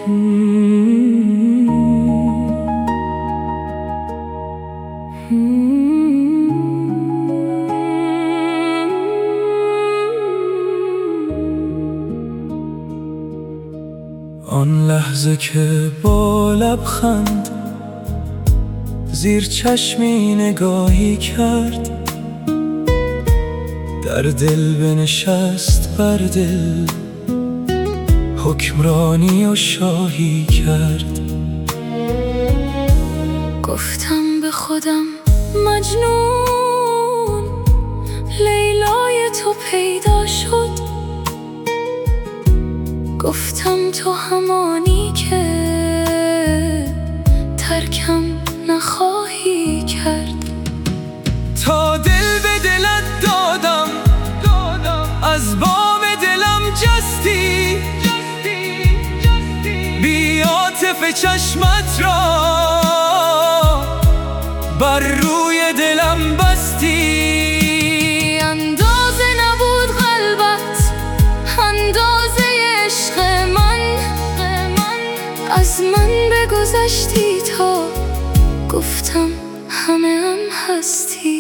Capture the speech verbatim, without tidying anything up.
آن لحظه که با لبخند زیر چشمی نگاهی کرد، در دل بنشست بر دل، حکمرانی و شاهی کرد. گفتم به خودم مجنون، لیلای تو پیدا شد. گفتم تو همانی که ترکم نخواهی کرد. تا دل به دلت دادم، از بام دلم جستی، بی عاطف چشمت را بر روی دلم بستی. اندازه نبود قلبت، اندازه عشق من، از من بگذشتی تا گفتم همه هم هستی.